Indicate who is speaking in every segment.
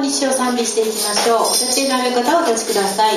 Speaker 1: に主を賛美していきましょう。お立ちになる方はお立ちください。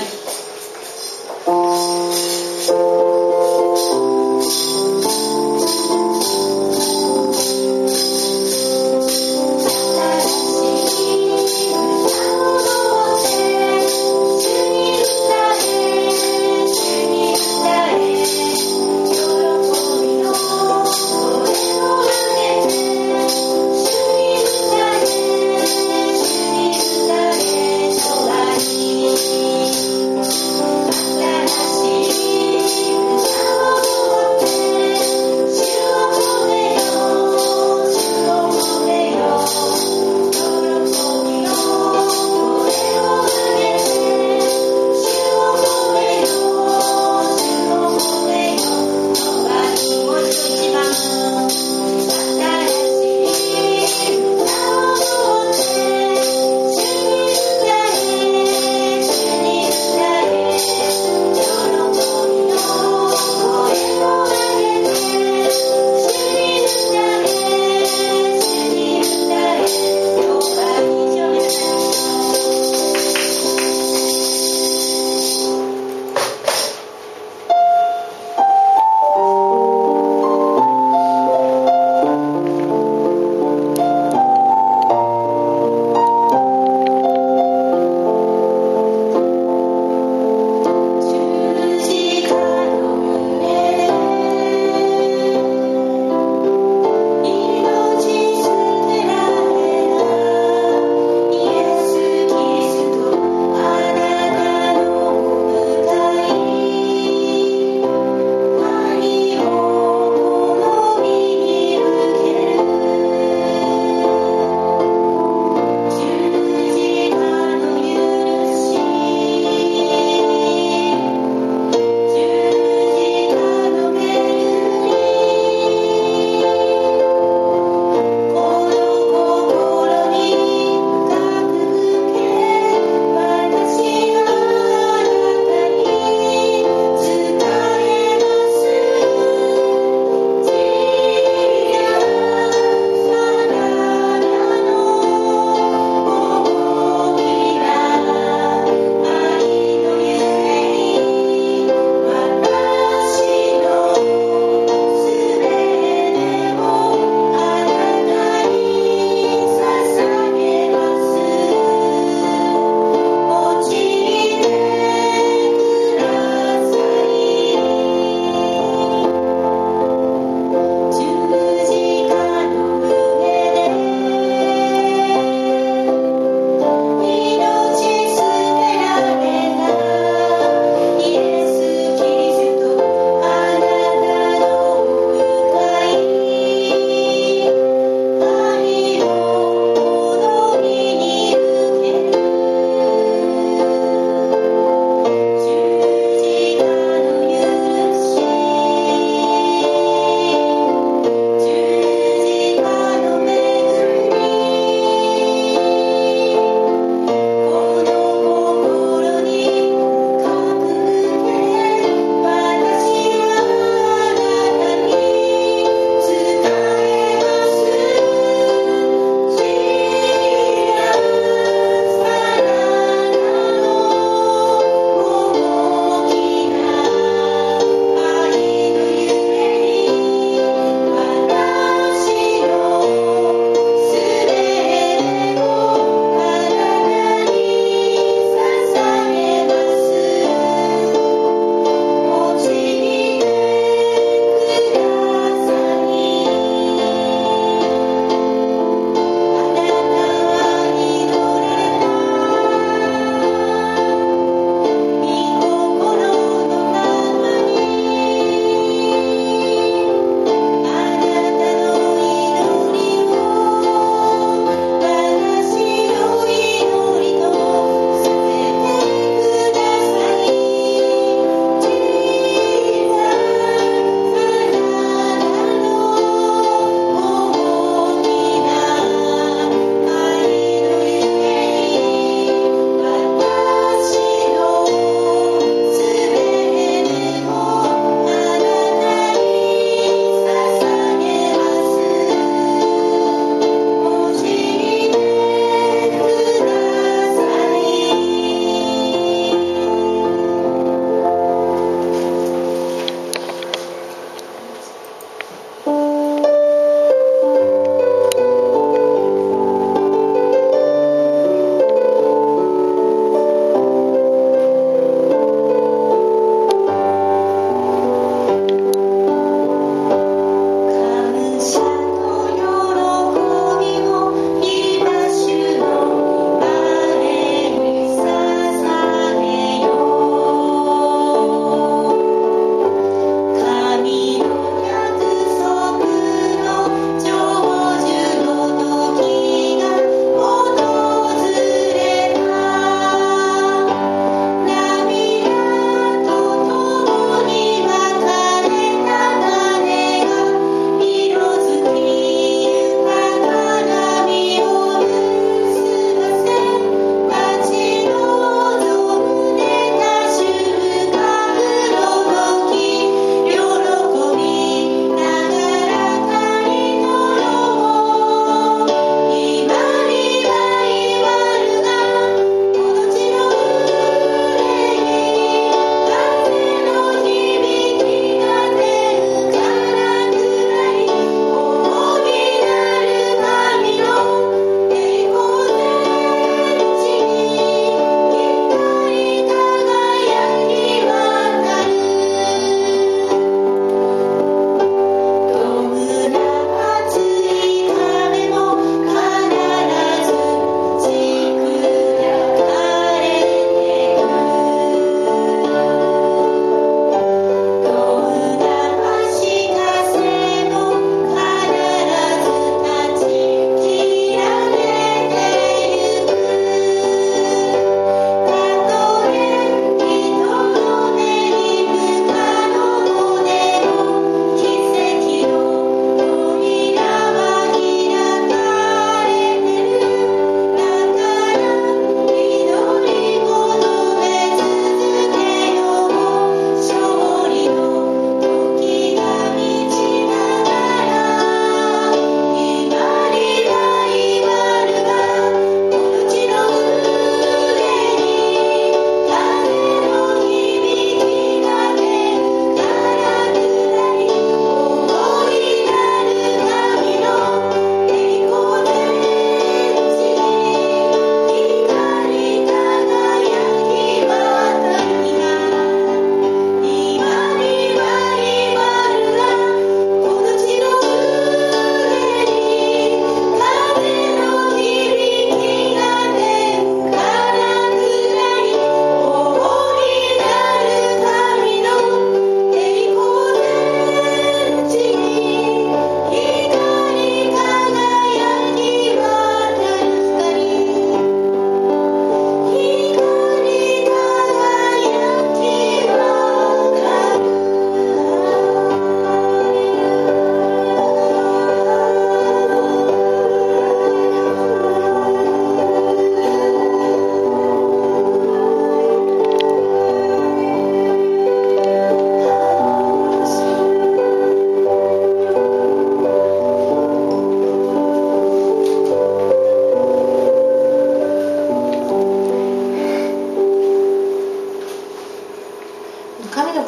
Speaker 2: 新しい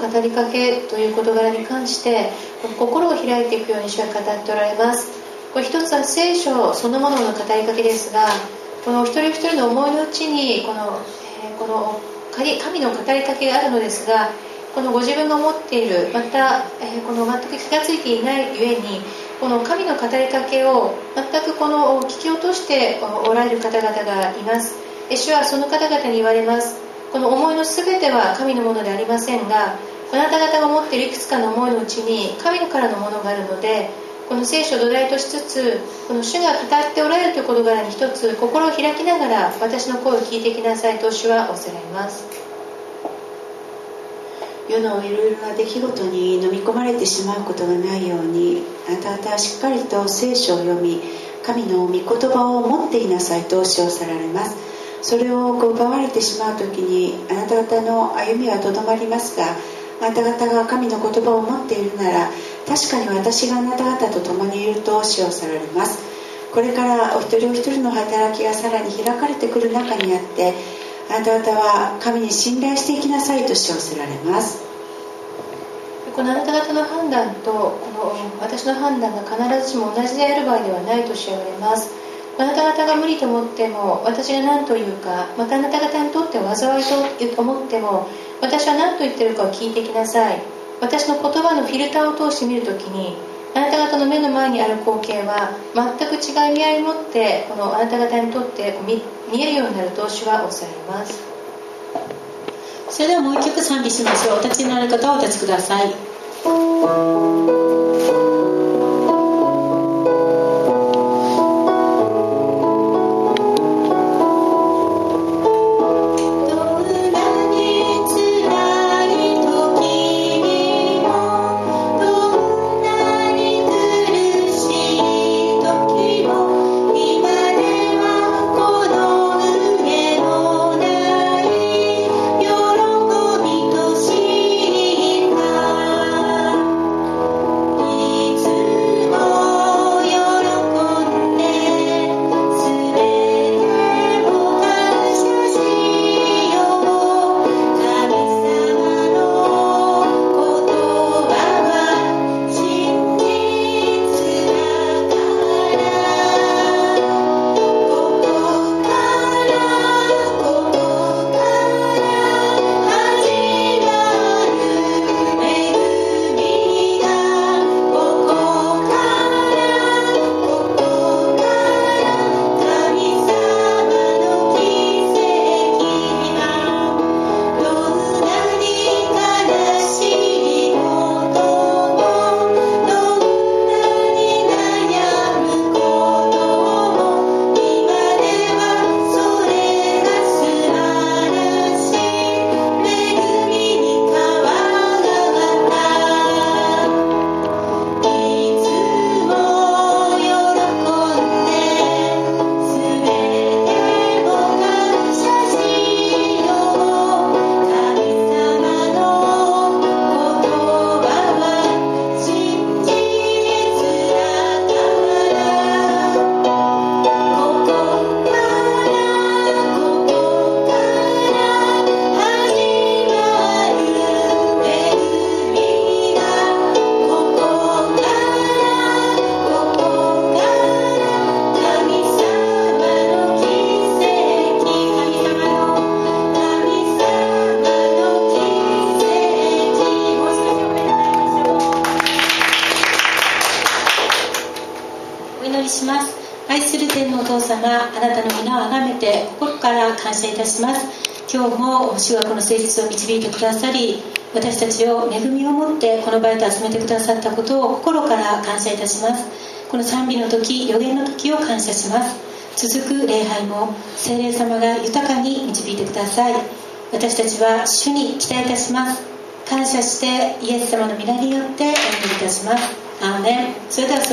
Speaker 1: 語りかけという事柄に関して心を開いていくように主は語っておられます。これ一つは聖書そのものの語りかけですが、この一人一人の思いのうちにこの神の語りかけがあるのですが、このご自分が持っている、またこの全く気がついていないゆえに、この神の語りかけを全く聞き落としておられる方々がいます。主はその方々に言われます。この思いのすべては神のものでありませんが、あなた方が持っているいくつかの思いのうちに神からのものがあるので、この聖書を土台としつつ、この主が語っておられるという事柄に一つ心を開きながら私の声を聞いていきなさいと主はおっしゃられます。
Speaker 2: 世のいろいろな出来事に飲み込まれてしまうことがないように、あなた方はしっかりと聖書を読み、神の御言葉を持っていなさいとおっしゃられます。それを奪われてしまうときにあなた方の歩みはとどまりますが、あなた方が神の言葉を持っているなら、確かに私があなた方と共にいるとおっしゃられます。これからお一人お一人の働きがさらに開かれてくる中にあって、あなた方は神に信頼していきなさいとおっしゃられます。
Speaker 1: このあなた方の判断とこの私の判断が必ずしも同じである場合ではないとおっしゃられます。あなた方が無理と思っても、私が何というか、またあなた方にとって災いと思っても、私は何と言っているかを聞いていきなさい。私の言葉のフィルターを通して見るときに、あなた方の目の前にある光景は全く違う意味合いを持ってこのあなた方にとって見えるようになると主はおっしゃられます。
Speaker 3: それではもう一曲賛美しましょう。お立ちになる方はお立ちください。愛する天のお父様、あなたの皆をあがめて心から感謝いたします。今日も主はこの誠実を導いてくださり、私たちを恵みを持ってこの場へと集めてくださったことを心から感謝いたします。この賛美の時、予言の時を感謝します。続く礼拝も聖霊様が豊かに導いてください。私たちは主に期待いたします。感謝してイエス様の皆によってお祈りいたします。アーメン。それでは